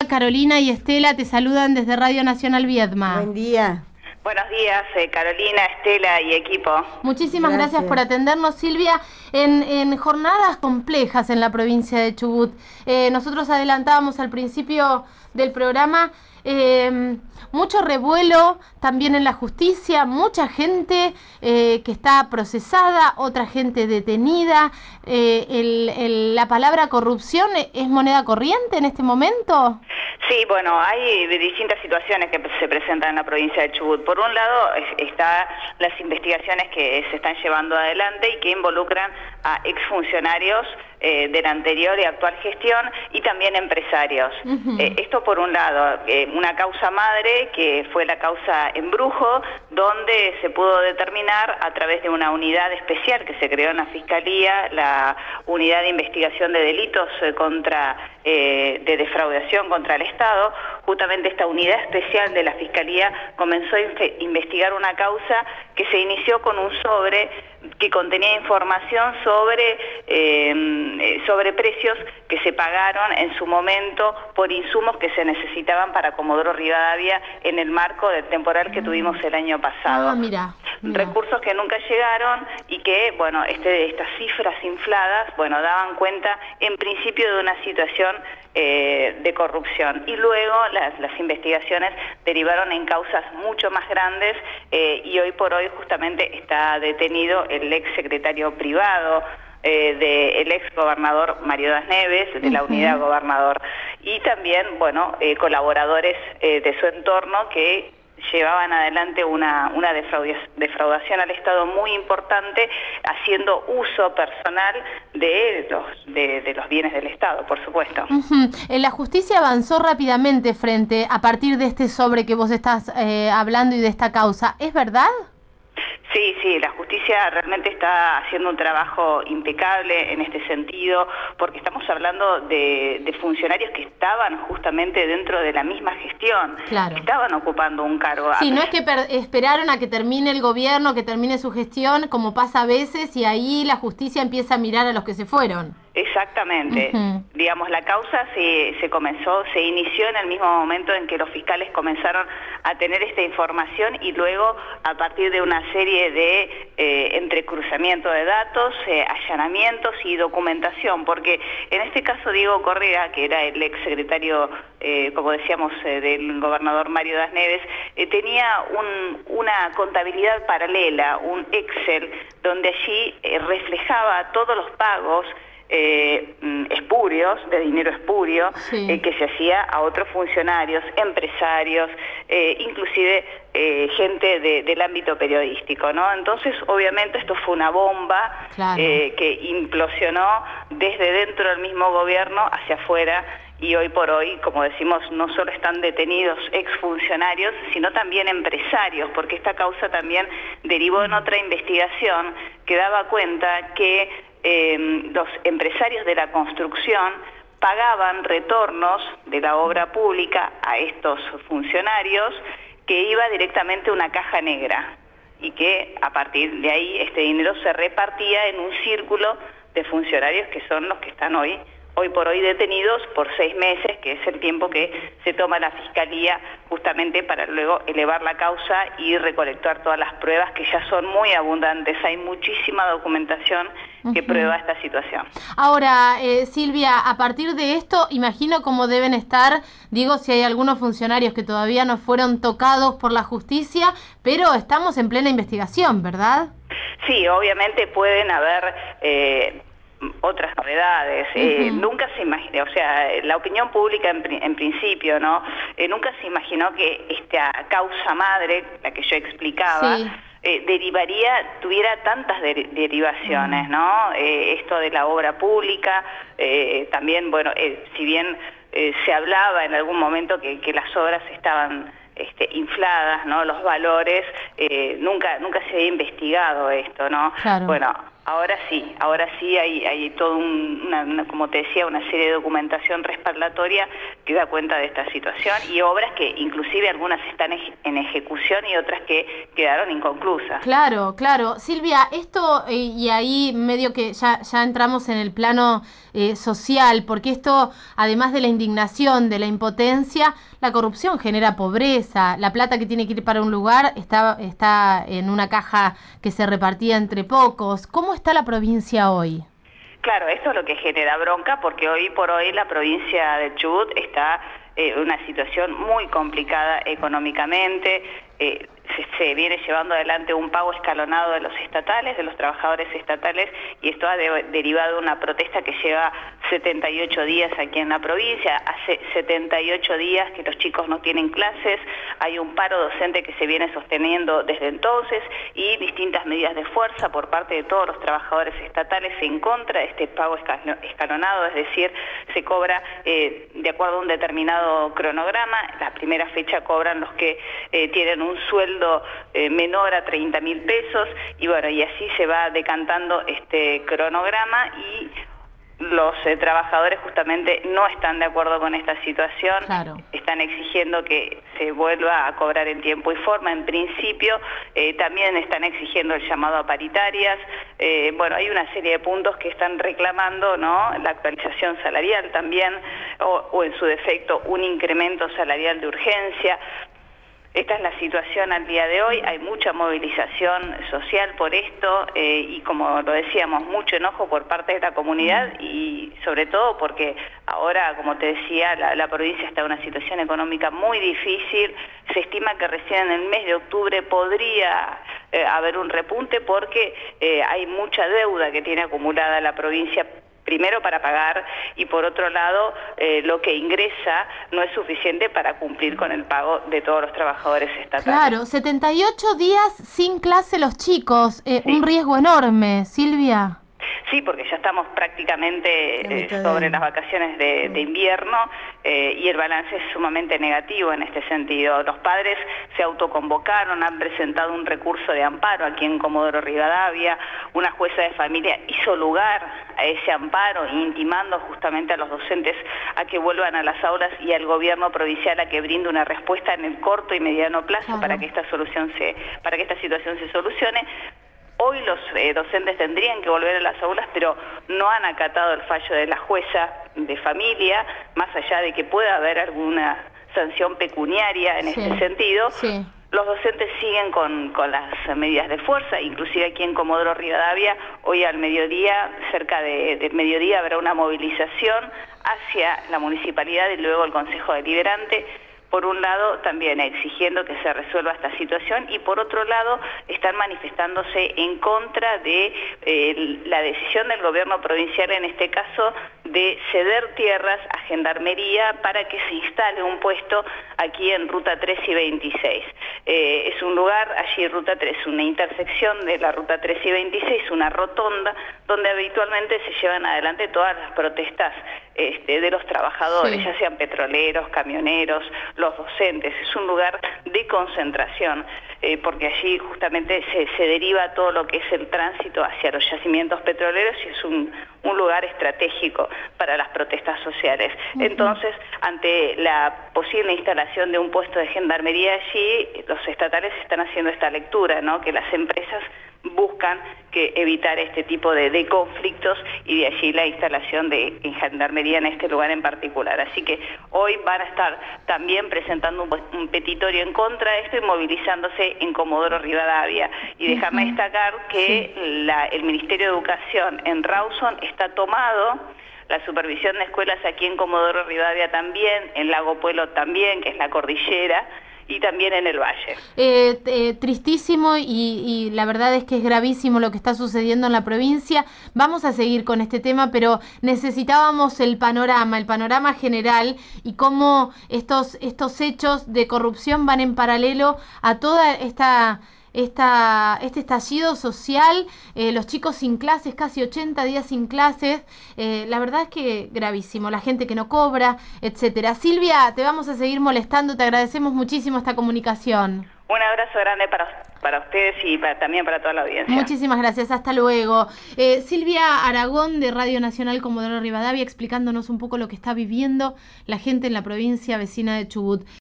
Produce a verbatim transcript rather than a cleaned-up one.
Carolina y Estela te saludan desde Radio Nacional Viedma. Buen día. Buenos días, eh, Carolina, Estela y equipo. Muchísimas gracias, gracias por atendernos, Silvia. En, en jornadas complejas en la provincia de Chubut, eh, nosotros adelantábamos al principio del programa eh, mucho revuelo también en la justicia, mucha gente eh, que está procesada, otra gente detenida. Eh, el, el, ¿La palabra corrupción es moneda corriente en este momento? Sí, bueno, hay distintas situaciones que se presentan en la provincia de Chubut. Por un lado están las investigaciones que se están llevando adelante y que involucran a exfuncionarios eh, de la anterior y actual gestión y también empresarios. Uh-huh. eh, esto por un lado, eh, una causa madre que fue la causa Embrujo, donde se pudo determinar a través de una unidad especial que se creó en la Fiscalía, la Unidad de Investigación de Delitos eh, contra eh, de defraudación contra el Estado. Justamente esta unidad especial de la Fiscalía comenzó a investigar una causa que se inició con un sobre que contenía información sobre, eh, sobre precios que se pagaron en su momento por insumos que se necesitaban para Comodoro Rivadavia en el marco del temporal que tuvimos el año pasado. Ah, mira, mira. Recursos que nunca llegaron y que, bueno, este, estas cifras infladas, bueno, daban cuenta en principio de una situación eh, de corrupción. Y luego las, las investigaciones derivaron en causas mucho más grandes eh, y hoy por hoy justamente está detenido el ex secretario privado eh, del ex gobernador Mario Das Neves, de la unidad uh-huh. gobernador, y también, bueno, eh, colaboradores eh, de su entorno que llevaban adelante una, una defraudación al Estado muy importante, haciendo uso personal de los, de, de los bienes del Estado, por supuesto. Uh-huh. La justicia avanzó rápidamente frente a partir de este sobre que vos estás eh, hablando y de esta causa. ¿Es verdad? Sí, sí, la justicia realmente está haciendo un trabajo impecable en este sentido, porque estamos hablando de, de funcionarios que estaban justamente dentro de la misma gestión, claro. que estaban ocupando un cargo. Sí, no es que esperaron a que termine el gobierno, que termine su gestión, como pasa a veces, y ahí la justicia empieza a mirar a los que se fueron. Exactamente. Uh-huh. Digamos, la causa se, se comenzó, se inició en el mismo momento en que los fiscales comenzaron a tener esta información y luego a partir de una serie de eh, entrecruzamiento de datos, eh, allanamientos y documentación, porque en este caso Diego Correa, que era el ex secretario, eh, como decíamos, eh, del gobernador Mario Das Neves, eh, tenía un, una contabilidad paralela, un Excel, donde allí eh, reflejaba todos los pagos Eh, espurios, de dinero espurio, sí. eh, que se hacía a otros funcionarios, empresarios, eh, inclusive eh, gente de, del ámbito periodístico, ¿no? Entonces, obviamente, esto fue una bomba claro. eh, que implosionó desde dentro del mismo gobierno hacia afuera. Y hoy por hoy, como decimos, no solo están detenidos exfuncionarios, sino también empresarios, porque esta causa también derivó en otra investigación que daba cuenta que eh, los empresarios de la construcción pagaban retornos de la obra pública a estos funcionarios que iba directamente a una caja negra y que a partir de ahí este dinero se repartía en un círculo de funcionarios que son los que están hoy hoy por hoy detenidos por seis meses, que es el tiempo que se toma la Fiscalía justamente para luego elevar la causa y recolectar todas las pruebas que ya son muy abundantes. Hay muchísima documentación que uh-huh. prueba esta situación. Ahora, eh, Silvia, a partir de esto, imagino cómo deben estar, digo, si hay algunos funcionarios que todavía no fueron tocados por la justicia, pero estamos en plena investigación, ¿verdad? Sí, obviamente pueden haber Eh, otras novedades. Uh-huh. eh, nunca se imaginó, o sea, la opinión pública en, en principio, ¿no? Eh, nunca se imaginó que esta causa madre, la que yo explicaba, sí. eh, derivaría, tuviera tantas de, derivaciones, uh-huh. ¿no? Eh, esto de la obra pública, eh, también, bueno, eh, si bien eh, se hablaba en algún momento que, que las obras estaban Este, infladas, ¿no? Los valores, eh, nunca nunca se había investigado esto, ¿no? Claro. Bueno, Ahora sí, ahora sí hay, hay todo un, una, una, como te decía, una serie de documentación respaldatoria que da cuenta de esta situación y obras que inclusive algunas están en ejecución y otras que quedaron inconclusas. Claro, claro. Silvia, esto, eh, y ahí medio que ya, ya entramos en el plano eh, social, porque esto, además de la indignación, de la impotencia, la corrupción genera pobreza. La plata que tiene que ir para un lugar está, está en una caja que se repartía entre pocos. ¿Cómo está la provincia hoy? Claro, esto es lo que genera bronca, porque hoy por hoy la provincia de Chubut está en eh, una situación muy complicada económicamente. Eh, se, se viene llevando adelante un pago escalonado de los estatales, de los trabajadores estatales, y esto ha de, derivado de una protesta que lleva setenta y ocho días aquí en la provincia. Hace setenta y ocho días que los chicos no tienen clases, hay un paro docente que se viene sosteniendo desde entonces y distintas medidas de fuerza por parte de todos los trabajadores estatales en contra de este pago escalonado, es decir, se cobra eh, de acuerdo a un determinado cronograma. La primera fecha cobran los que eh, tienen un sueldo eh, menor a treinta mil pesos y bueno, y así se va decantando este cronograma y los eh, trabajadores justamente no están de acuerdo con esta situación, claro. Están exigiendo que se vuelva a cobrar en tiempo y forma, en principio, eh, también están exigiendo el llamado a paritarias, eh, bueno, hay una serie de puntos que están reclamando, ¿no? La actualización salarial también, o, o en su defecto un incremento salarial de urgencia. Esta es la situación al día de hoy, hay mucha movilización social por esto eh, y como lo decíamos, mucho enojo por parte de la comunidad y sobre todo porque ahora, como te decía, la, la provincia está en una situación económica muy difícil, se estima que recién en el mes de octubre podría eh, haber un repunte porque eh, hay mucha deuda que tiene acumulada la provincia, primero para pagar y por otro lado eh, lo que ingresa no es suficiente para cumplir con el pago de todos los trabajadores estatales. Claro, setenta y ocho días sin clase los chicos, eh, sí. Un riesgo enorme, Silvia. Sí, porque ya estamos prácticamente eh, sobre las vacaciones de, de invierno eh, y el balance es sumamente negativo en este sentido. Los padres se autoconvocaron, han presentado un recurso de amparo aquí en Comodoro Rivadavia, una jueza de familia hizo lugar a ese amparo, intimando justamente a los docentes a que vuelvan a las aulas y al gobierno provincial a que brinde una respuesta en el corto y mediano plazo claro. para que esta solución se, para que esta situación se solucione. Hoy los eh, docentes tendrían que volver a las aulas, pero no han acatado el fallo de la jueza de familia, más allá de que pueda haber alguna sanción pecuniaria en sí, este sentido. Sí. Los docentes siguen con, con las medidas de fuerza, inclusive aquí en Comodoro Rivadavia, hoy al mediodía, cerca de, de mediodía, habrá una movilización hacia la municipalidad y luego el Consejo Deliberante. Por un lado, también exigiendo que se resuelva esta situación y por otro lado, están manifestándose en contra de eh, la decisión del gobierno provincial, en este caso, de ceder tierras a Gendarmería para que se instale un puesto aquí en Ruta tres y veintiséis. Eh, es un lugar, allí en Ruta tres, una intersección de la Ruta tres y veintiséis, una rotonda, donde habitualmente se llevan adelante todas las protestas este, de los trabajadores, sí. ya sean petroleros, camioneros, los docentes. Es un lugar de concentración, eh, porque allí justamente se, se deriva todo lo que es el tránsito hacia los yacimientos petroleros y es un, un lugar estratégico para las protestas sociales. Uh-huh. Entonces, ante la posible instalación de un puesto de gendarmería allí, los estatales están haciendo esta lectura, ¿no? Que las empresas buscan que evitar este tipo de, de conflictos y de allí la instalación de gendarmería en este lugar en particular. Así que hoy van a estar también presentando un, un petitorio en contra de esto y movilizándose en Comodoro Rivadavia. Y déjame uh-huh. destacar que sí. la, el Ministerio de Educación en Rawson está tomado, la supervisión de escuelas aquí en Comodoro Rivadavia también, en Lago Puelo también, que es la cordillera, y también en el Valle. Eh, eh, tristísimo y, y la verdad es que es gravísimo lo que está sucediendo en la provincia. Vamos a seguir con este tema, pero necesitábamos el panorama, el panorama general y cómo estos, estos hechos de corrupción van en paralelo a toda esta... Esta, este estallido social, eh, los chicos sin clases, casi ochenta días sin clases, eh, la verdad es que gravísimo, la gente que no cobra, etcétera. Silvia, te vamos a seguir molestando, te agradecemos muchísimo esta comunicación. Un abrazo grande para para ustedes y para, también para toda la audiencia. Muchísimas gracias, hasta luego. Eh, Silvia Aragón de Radio Nacional Comodoro Rivadavia explicándonos un poco lo que está viviendo la gente en la provincia vecina de Chubut.